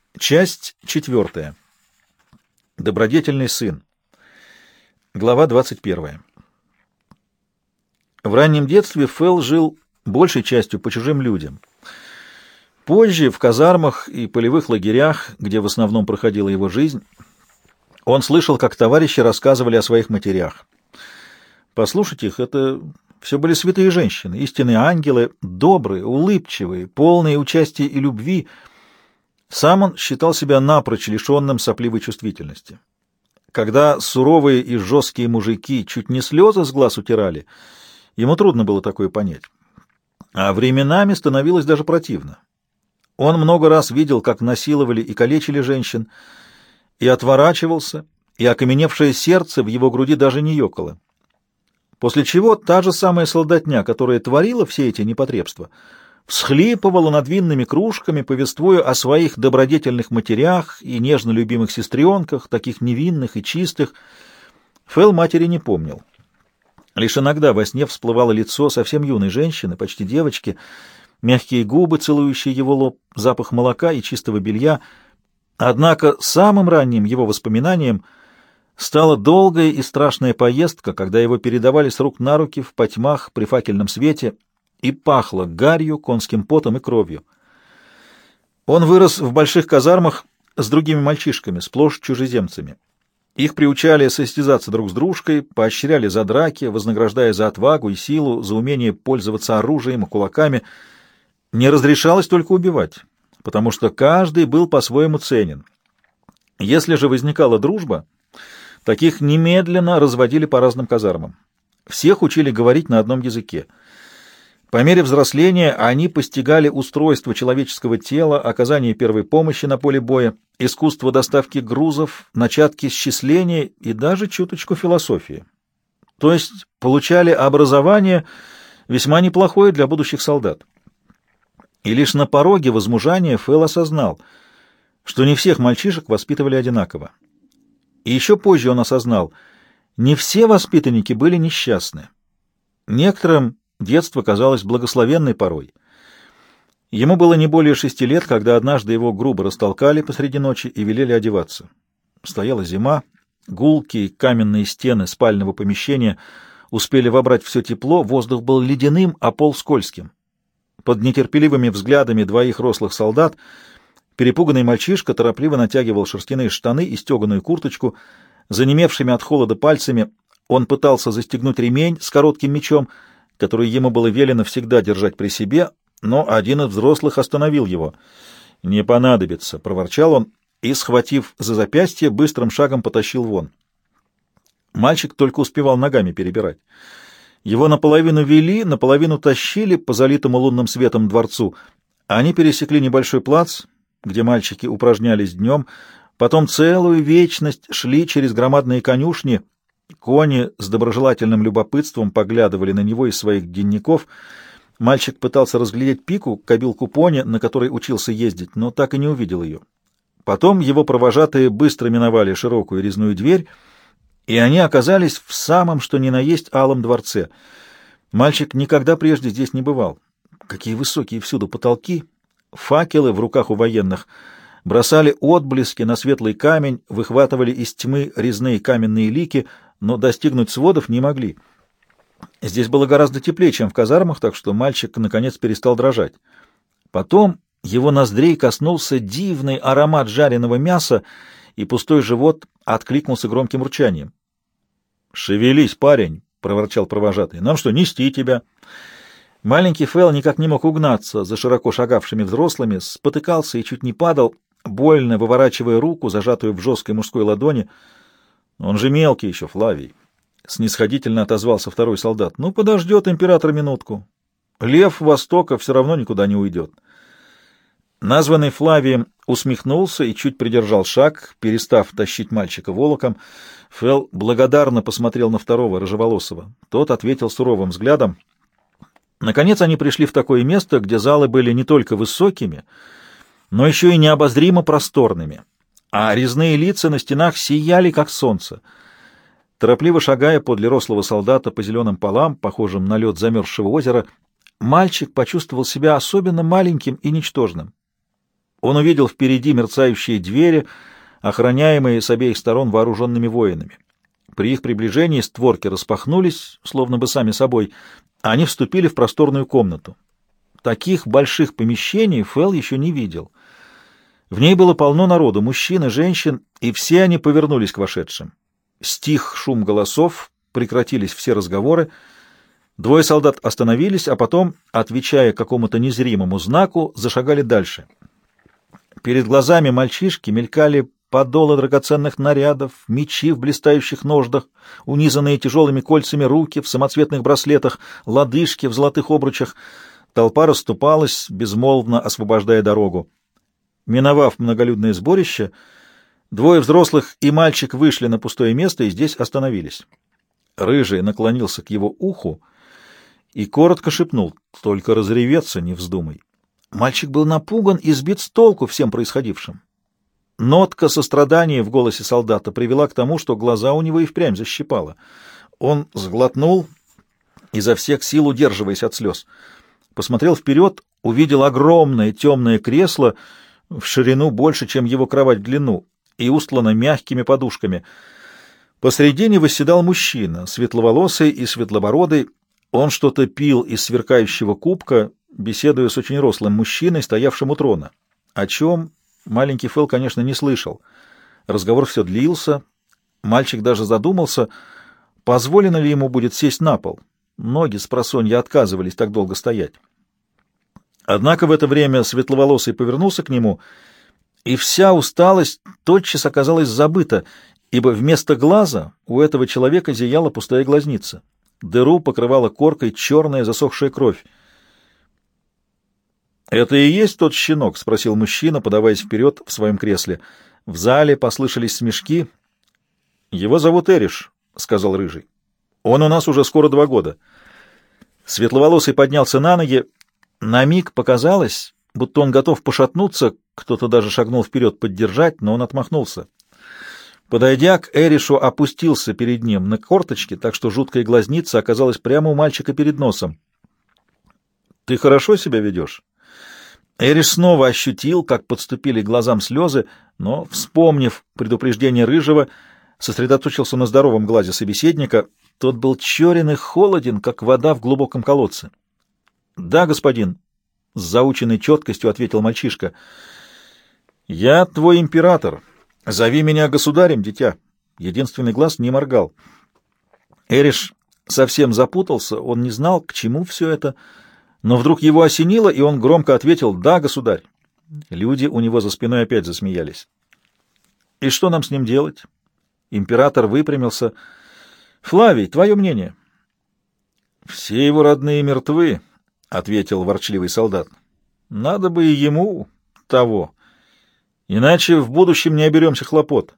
Часть 4. Добродетельный сын. Глава 21. В раннем детстве Фэл жил большей частью по чужим людям. Позже, в казармах и полевых лагерях, где в основном проходила его жизнь, он слышал, как товарищи рассказывали о своих матерях. Послушать их — это все были святые женщины, истинные ангелы, добрые, улыбчивые, полные участия и любви. Сам он считал себя напрочь лишенным сопливой чувствительности. Когда суровые и жесткие мужики чуть не слезы с глаз утирали, ему трудно было такое понять. А временами становилось даже противно. Он много раз видел, как насиловали и калечили женщин, и отворачивался, и окаменевшее сердце в его груди даже не ёкало. После чего та же самая солдатня, которая творила все эти непотребства, всхлипывала над винными кружками, повествуя о своих добродетельных матерях и нежно любимых сестренках, таких невинных и чистых. Фэл матери не помнил. Лишь иногда во сне всплывало лицо совсем юной женщины, почти девочки, мягкие губы, целующие его лоб, запах молока и чистого белья. Однако самым ранним его воспоминанием стала долгая и страшная поездка, когда его передавали с рук на руки в потьмах при факельном свете, и пахло гарью, конским потом и кровью. Он вырос в больших казармах с другими мальчишками, сплошь чужеземцами. Их приучали состязаться друг с дружкой, поощряли за драки, вознаграждая за отвагу и силу, за умение пользоваться оружием и кулаками. Не разрешалось только убивать, потому что каждый был по-своему ценен. Если же возникала дружба, таких немедленно разводили по разным казармам. Всех учили говорить на одном языке. По мере взросления они постигали устройство человеческого тела, оказание первой помощи на поле боя, искусство доставки грузов, начатки счисления и даже чуточку философии. То есть получали образование весьма неплохое для будущих солдат. И лишь на пороге возмужания Фэл осознал, что не всех мальчишек воспитывали одинаково. И еще позже он осознал, не все воспитанники были несчастны. Некоторым детство казалось благословенной порой. Ему было не более 6 лет, когда однажды его грубо растолкали посреди ночи и велели одеваться. Стояла зима, гулкие каменные стены спального помещения успели вобрать все тепло, воздух был ледяным, а пол скользким. Под нетерпеливыми взглядами двоих рослых солдат перепуганный мальчишка торопливо натягивал шерстяные штаны и стеганую курточку. Занемевшими от холода пальцами он пытался застегнуть ремень с коротким мечом, который ему было велено всегда держать при себе, но один из взрослых остановил его. «Не понадобится», — проворчал он и, схватив за запястье, быстрым шагом потащил вон. Мальчик только успевал ногами перебирать. Его наполовину вели, наполовину тащили по залитому лунным светом дворцу. Они пересекли небольшой плац, где мальчики упражнялись днем, потом целую вечность шли через громадные конюшни. Кони с доброжелательным любопытством поглядывали на него из своих денников. Мальчик пытался разглядеть Пику, кобилку пони, на которой учился ездить, но так и не увидел ее. Потом его провожатые быстро миновали широкую резную дверь, и они оказались в самом что ни на есть алом дворце. Мальчик никогда прежде здесь не бывал. Какие высокие всюду потолки! Факелы в руках у военных бросали отблески на светлый камень, выхватывали из тьмы резные каменные лики, но достигнуть сводов не могли. Здесь было гораздо теплее, чем в казармах, так что мальчик наконец перестал дрожать. Потом его ноздрей коснулся дивный аромат жареного мяса, и пустой живот откликнулся громким урчанием. «Шевелись, парень!» — проворчал провожатый. «Нам что, нести тебя?» Маленький Фэл никак не мог угнаться за широко шагавшими взрослыми, спотыкался и чуть не падал, больно выворачивая руку, зажатую в жесткой мужской ладони. «Он же мелкий еще, Флавий!» — снисходительно отозвался второй солдат. «Ну, подождет император минутку. Лев Востока все равно никуда не уйдет». Названный Флавием усмехнулся и чуть придержал шаг, перестав тащить мальчика волоком. Фэл благодарно посмотрел на второго, рыжеволосого. Тот ответил суровым взглядом. Наконец они пришли в такое место, где залы были не только высокими, но еще и необозримо просторными, а резные лица на стенах сияли, как солнце. Торопливо шагая подле рослого солдата по зеленым полам, похожим на лед замерзшего озера, мальчик почувствовал себя особенно маленьким и ничтожным. Он увидел впереди мерцающие двери, охраняемые с обеих сторон вооруженными воинами. При их приближении створки распахнулись, словно бы сами собой, а они вступили в просторную комнату. Таких больших помещений Фэл еще не видел. В ней было полно народу, мужчин и женщин, и все они повернулись к вошедшим. Стих шум голосов, прекратились все разговоры. Двое солдат остановились, а потом, отвечая какому-то незримому знаку, зашагали дальше. Перед глазами мальчишки мелькали подолы драгоценных нарядов, мечи в блистающих нождах, унизанные тяжелыми кольцами руки в самоцветных браслетах, лодыжки в золотых обручах. Толпа расступалась, безмолвно освобождая дорогу. Миновав многолюдное сборище, двое взрослых и мальчик вышли на пустое место и здесь остановились. Рыжий наклонился к его уху и коротко шепнул: «Только разреветься не вздумай». Мальчик был напуган и сбит с толку всем происходившим. Нотка сострадания в голосе солдата привела к тому, что глаза у него и впрямь защипало. Он сглотнул, изо всех сил удерживаясь от слез. Посмотрел вперед, увидел огромное темное кресло в ширину больше, чем его кровать в длину, и устлано мягкими подушками. Посредине восседал мужчина, светловолосый и светлобородый. Он что-то пил из сверкающего кубка, беседуя с очень рослым мужчиной, стоявшим у трона. О чем маленький Фэл, конечно, не слышал. Разговор все длился. Мальчик даже задумался, позволено ли ему будет сесть на пол. Ноги спросонья отказывались так долго стоять. Однако в это время светловолосый повернулся к нему, и вся усталость тотчас оказалась забыта, ибо вместо глаза у этого человека зияла пустая глазница. Дыру покрывала коркой черная засохшая кровь. «Это и есть тот щенок?» — спросил мужчина, подаваясь вперед в своем кресле. В зале послышались смешки. «Его зовут Эриш», — сказал Рыжий. «Он у нас уже скоро 2 года». Светловолосый поднялся на ноги. На миг показалось, будто он готов пошатнуться, кто-то даже шагнул вперед поддержать, но он отмахнулся. Подойдя к Эришу, опустился перед ним на корточки, так что жуткая глазница оказалась прямо у мальчика перед носом. «Ты хорошо себя ведешь?» Эриш снова ощутил, как подступили к глазам слезы, но, вспомнив предупреждение Рыжего, сосредоточился на здоровом глазе собеседника. Тот был черен и холоден, как вода в глубоком колодце. «Да, господин», — с заученной четкостью ответил мальчишка. «Я твой император. Зови меня государем, дитя». Единственный глаз не моргал. Эриш совсем запутался, он не знал, к чему все это, но вдруг его осенило, и он громко ответил: «Да, государь». Люди у него за спиной опять засмеялись. «И что нам с ним делать?» Император выпрямился. «Флавий, твое мнение?» «Все его родные мертвы», — ответил ворчливый солдат. «Надо бы и ему того, иначе в будущем не оберемся хлопот».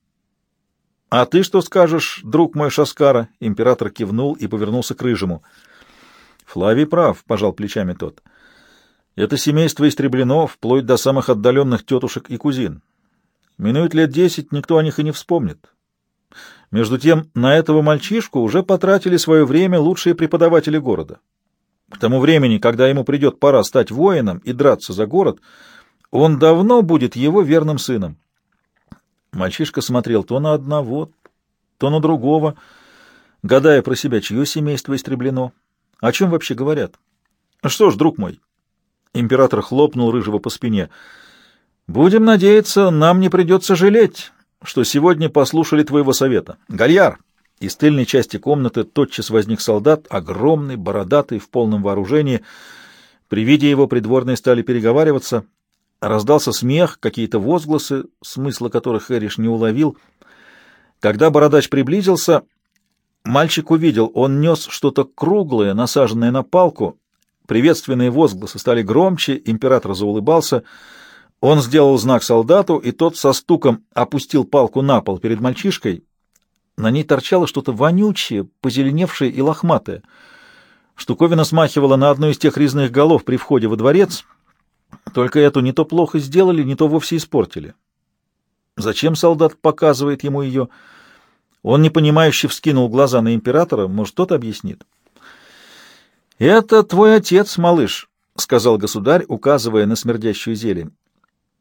«А ты что скажешь, друг мой Шаскара?» Император кивнул и повернулся к Рыжему. «Флавий прав», — пожал плечами тот. «Это семейство истреблено вплоть до самых отдаленных тетушек и кузин. Минует лет 10, никто о них и не вспомнит. Между тем, на этого мальчишку уже потратили свое время лучшие преподаватели города. К тому времени, когда ему придет пора стать воином и драться за город, он давно будет его верным сыном». Мальчишка смотрел то на одного, то на другого, гадая про себя, чье семейство истреблено. О чем вообще говорят? «Что ж, друг мой», — император хлопнул Рыжего по спине, — «будем надеяться, нам не придется жалеть, что сегодня послушали твоего совета. Гальяр!» Из тыльной части комнаты тотчас возник солдат, огромный, бородатый, в полном вооружении. При виде его придворные стали переговариваться. Раздался смех, какие-то возгласы, смысла которых Эриш не уловил. Когда бородач приблизился, мальчик увидел, он нес что-то круглое, насаженное на палку. Приветственные возгласы стали громче, император заулыбался. Он сделал знак солдату, и тот со стуком опустил палку на пол перед мальчишкой. На ней торчало что-то вонючее, позеленевшее и лохматое. Штуковина смахивала на одну из тех резных голов при входе во дворец, только эту не то плохо сделали, не то вовсе испортили. Зачем солдат показывает ему ее? Он непонимающе вскинул глаза на императора, может, тот объяснит. «Это твой отец, малыш», — сказал государь, указывая на смердящую зелень.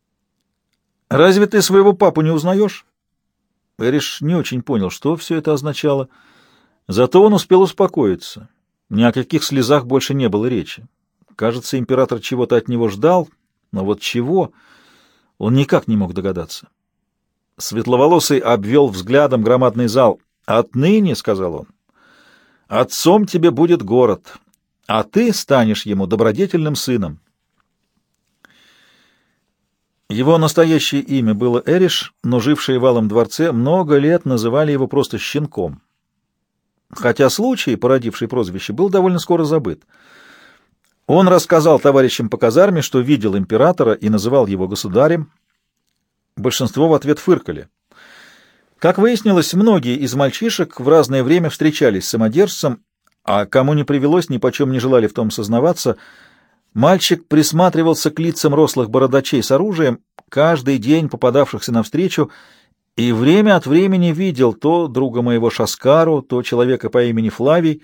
«Разве ты своего папу не узнаешь?» Эриш не очень понял, что все это означало. Зато он успел успокоиться. Ни о каких слезах больше не было речи. Кажется, император чего-то от него ждал, но вот чего, он никак не мог догадаться. Светловолосый обвел взглядом громадный зал. «Отныне, — сказал он, — отцом тебе будет город, а ты станешь ему добродетельным сыном». Его настоящее имя было Эриш, но жившие в Алом дворце много лет называли его просто Щенком. Хотя случай, породивший прозвище, был довольно скоро забыт. Он рассказал товарищам по казарме, что видел императора и называл его государем. Большинство в ответ фыркали. Как выяснилось, многие из мальчишек в разное время встречались с самодержцем, а кому не привелось, ни почем не желали в том сознаваться. Мальчик присматривался к лицам рослых бородачей с оружием, каждый день попадавшихся навстречу, и время от времени видел то друга моего Шаскару, то человека по имени Флавий.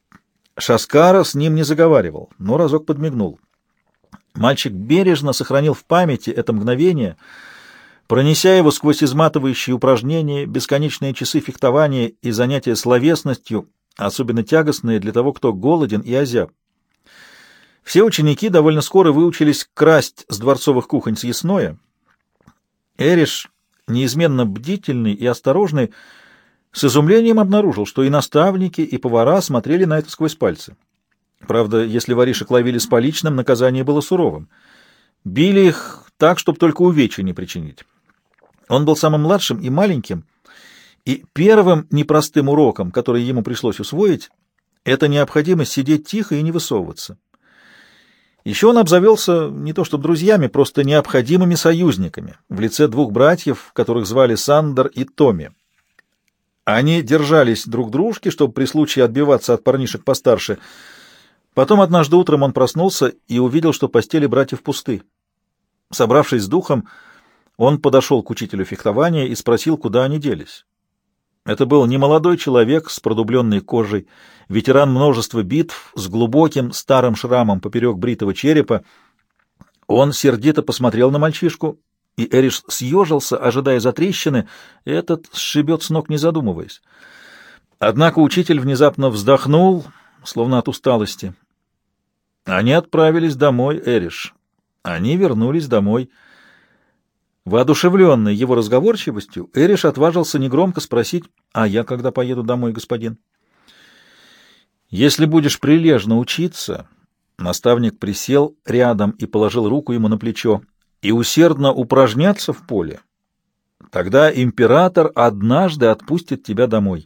Шаскара с ним не заговаривал, но разок подмигнул. Мальчик бережно сохранил в памяти это мгновение, пронеся его сквозь изматывающие упражнения, бесконечные часы фехтования и занятия словесностью, особенно тягостные для того, кто голоден и озяб. Все ученики довольно скоро выучились красть с дворцовых кухонь съестное. Эриш, неизменно бдительный и осторожный, с изумлением обнаружил, что и наставники, и повара смотрели на это сквозь пальцы. Правда, если воришек ловили с поличным, наказание было суровым. Били их так, чтобы только увечья не причинить. Он был самым младшим и маленьким, и первым непростым уроком, который ему пришлось усвоить, это необходимость сидеть тихо и не высовываться. Еще он обзавелся не то что друзьями, просто необходимыми союзниками в лице двух братьев, которых звали Сандер и Томми. Они держались друг дружки, чтобы при случае отбиваться от парнишек постарше. Потом однажды утром он проснулся и увидел, что постели братьев пусты. Собравшись с духом, он подошел к учителю фехтования и спросил, куда они делись. Это был немолодой человек с продубленной кожей, ветеран множества битв, с глубоким старым шрамом поперек бритого черепа. Он сердито посмотрел на мальчишку, и Эриш съежился, ожидая затрещины, этот сшибет с ног, не задумываясь. Однако учитель внезапно вздохнул, словно от усталости. Они отправились домой, Эриш. Они вернулись домой. Воодушевленный его разговорчивостью, Эриш отважился негромко спросить: «А я когда поеду домой, господин?» «Если будешь прилежно учиться...» Наставник присел рядом и положил руку ему на плечо. «И усердно упражняться в поле, тогда император однажды отпустит тебя домой».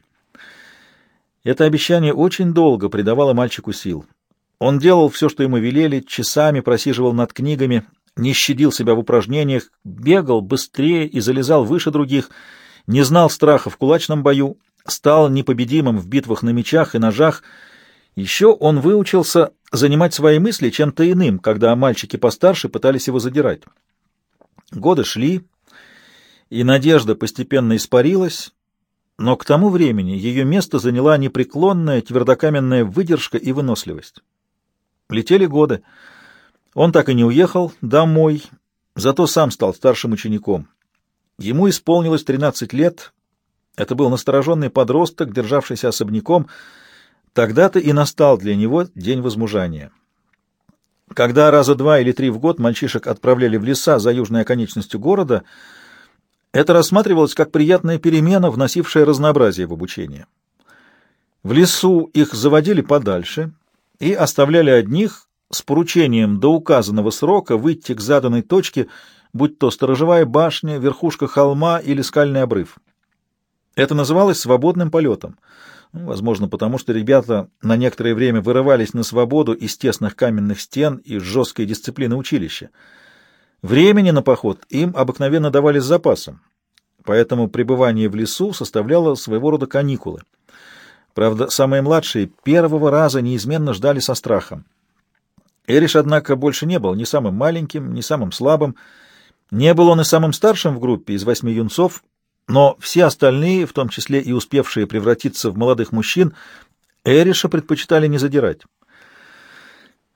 Это обещание очень долго придавало мальчику сил. Он делал все, что ему велели, часами просиживал над книгами, не щадил себя в упражнениях, бегал быстрее и залезал выше других, не знал страха в кулачном бою, стал непобедимым в битвах на мечах и ножах. Еще он выучился занимать свои мысли чем-то иным, когда мальчики постарше пытались его задирать. Годы шли, и надежда постепенно испарилась, но к тому времени ее место заняла непреклонная твердокаменная выдержка и выносливость. Летели годы. Он так и не уехал домой, зато сам стал старшим учеником. Ему исполнилось 13 лет. Это был настороженный подросток, державшийся особняком. Тогда-то и настал для него день возмужания. Когда раза 2 или 3 в год мальчишек отправляли в леса за южной оконечностью города, это рассматривалось как приятная перемена, вносившая разнообразие в обучение. В лесу их заводили подальше и оставляли одних с поручением до указанного срока выйти к заданной точке, будь то сторожевая башня, верхушка холма или скальный обрыв. Это называлось свободным полетом. Возможно, потому что ребята на некоторое время вырывались на свободу из тесных каменных стен и жесткой дисциплины училища. Времени на поход им обыкновенно давали с запасом, поэтому пребывание в лесу составляло своего рода каникулы. Правда, самые младшие первого раза неизменно ждали со страхом. Эриш, однако, больше не был ни самым маленьким, ни самым слабым. Не был он и самым старшим в группе из 8 юнцов, но все остальные, в том числе и успевшие превратиться в молодых мужчин, Эриша предпочитали не задирать.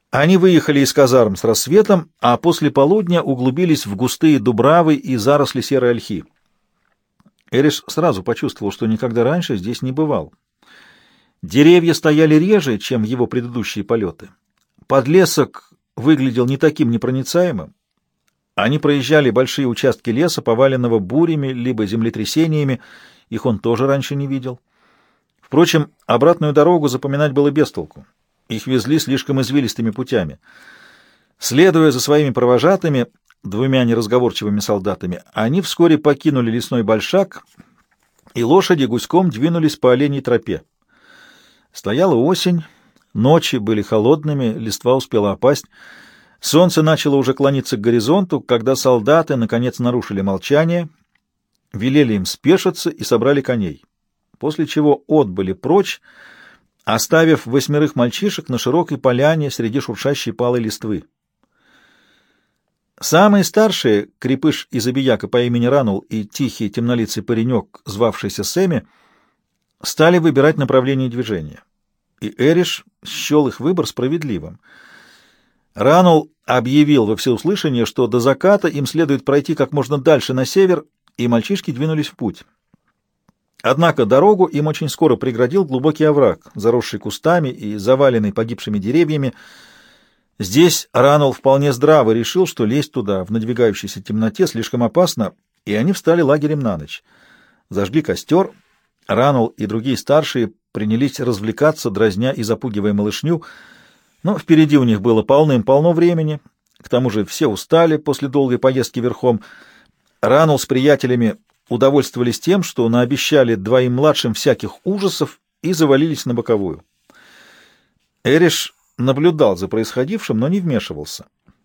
Они выехали из казарм с рассветом, а после полудня углубились в густые дубравы и заросли серой ольхи. Эриш сразу почувствовал, что никогда раньше здесь не бывал. Деревья стояли реже, чем в его предыдущие полеты. Подлесок выглядел не таким непроницаемым. Они проезжали большие участки леса, поваленного бурями либо землетрясениями, их он тоже раньше не видел. Впрочем, обратную дорогу запоминать было без толку. Их везли слишком извилистыми путями. Следуя за своими провожатыми, двумя неразговорчивыми солдатами, они вскоре покинули лесной большак, и лошади гуськом двинулись по оленьей тропе. Стояла осень, ночи были холодными, листва успела опасть. Солнце начало уже клониться к горизонту, когда солдаты наконец нарушили молчание, велели им спешиться и собрали коней, после чего отбыли прочь, оставив 8 мальчишек на широкой поляне среди шуршащей палой листвы. Самые старшие, крепыш и забияка по имени Ранул и тихий темнолицый паренек, звавшийся Сэмми, стали выбирать направление движения, и Эриш счел их выбор справедливым. Ранул объявил во всеуслышание, что до заката им следует пройти как можно дальше на север, и мальчишки двинулись в путь. Однако дорогу им очень скоро преградил глубокий овраг, заросший кустами и заваленный погибшими деревьями. Здесь Ранул вполне здраво решил, что лезть туда в надвигающейся темноте слишком опасно, и они встали лагерем на ночь. Зажгли костер. Ранул и другие старшие принялись развлекаться, дразня и запугивая малышню, но впереди у них было полным-полно времени. К тому же все устали после долгой поездки верхом. Ранул с приятелями удовольствовались тем, что наобещали двоим младшим всяких ужасов и завалились на боковую. Эриш наблюдал за происходившим, но не вмешивался.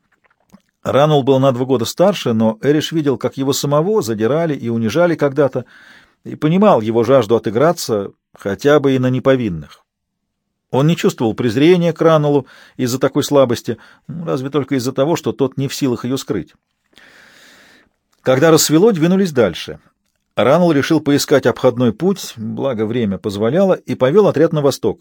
Ранул был на 2 года старше, но Эриш видел, как его самого задирали и унижали когда-то, и понимал его жажду отыграться хотя бы и на неповинных. Он не чувствовал презрения к Ранулу из-за такой слабости, разве только из-за того, что тот не в силах ее скрыть. Когда рассвело, двинулись дальше. Ранул решил поискать обходной путь, благо время позволяло, и повел отряд на восток.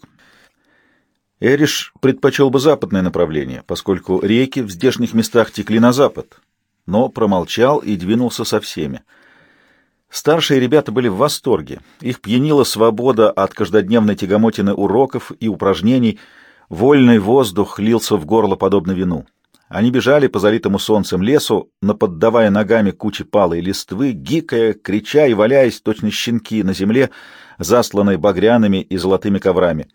Эриш предпочел бы западное направление, поскольку реки в здешних местах текли на запад, но промолчал и двинулся со всеми. Старшие ребята были в восторге. Их пьянила свобода от каждодневной тягомотины уроков и упражнений, вольный воздух лился в горло подобно вину. Они бежали по залитому солнцем лесу, наподдавая ногами кучи палой листвы, гикая, крича и валяясь, точно щенки на земле, засланной багряными и золотыми коврами.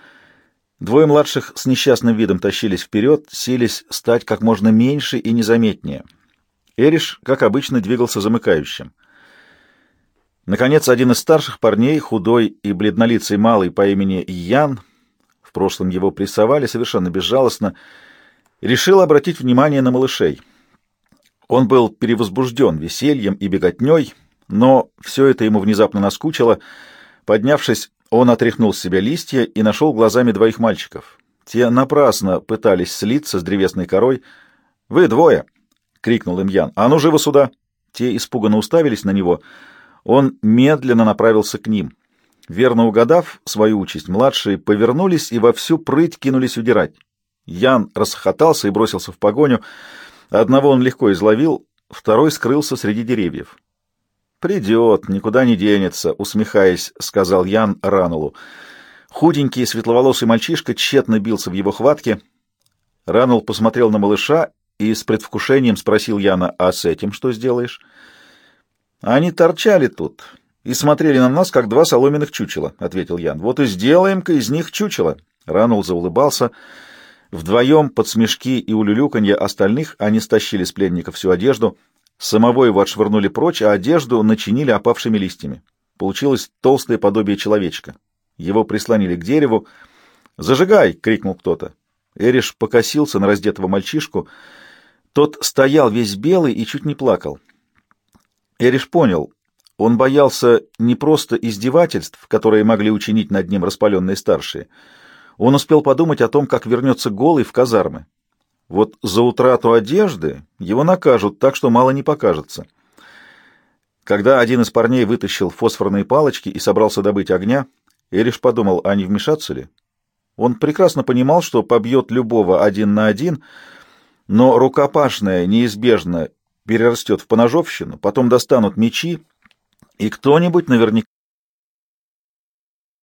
2 младших с несчастным видом тащились вперед, сились стать как можно меньше и незаметнее. Эриш, как обычно, двигался замыкающим. Наконец, один из старших парней, худой и бледнолицый малый по имени Ян, в прошлом его прессовали совершенно безжалостно, решил обратить внимание на малышей. Он был перевозбужден весельем и беготней, но все это ему внезапно наскучило. Поднявшись, он отряхнул с себя листья и нашел глазами 2 мальчиков. Те напрасно пытались слиться с древесной корой. «Вы 2!» — крикнул им Ян. «А ну, живо сюда!» Те испуганно уставились на него. Он медленно направился к ним. Верно угадав свою участь, младшие повернулись и во всю прыть кинулись удирать. Ян расхохотался и бросился в погоню. Одного он легко изловил, второй скрылся среди деревьев. «Придет, никуда не денется», — усмехаясь, сказал Ян Ранулу. Худенький светловолосый мальчишка тщетно бился в его хватке. Ранул посмотрел на малыша и с предвкушением спросил Яна: «А с этим что сделаешь?» «Они торчали тут и смотрели на нас, как 2 соломенных чучела», — ответил Ян. «Вот и сделаем-ка из них чучело». Ранул заулыбался. Вдвоем под смешки и улюлюканье остальных они стащили с пленника всю одежду. Самого его отшвырнули прочь, а одежду начинили опавшими листьями. Получилось толстое подобие человечка. Его прислонили к дереву. «Зажигай!» — крикнул кто-то. Эриш покосился на раздетого мальчишку. Тот стоял весь белый и чуть не плакал. Эриш понял, он боялся не просто издевательств, которые могли учинить над ним распаленные старшие. Он успел подумать о том, как вернется голый в казармы. Вот за утрату одежды его накажут так, что мало не покажется. Когда один из парней вытащил фосфорные палочки и собрался добыть огня, Эриш подумал, а не вмешаться ли? Он прекрасно понимал, что побьет любого 1 на 1, но рукопашная неизбежно перерастет в поножовщину, потом достанут мечи, и кто-нибудь наверняка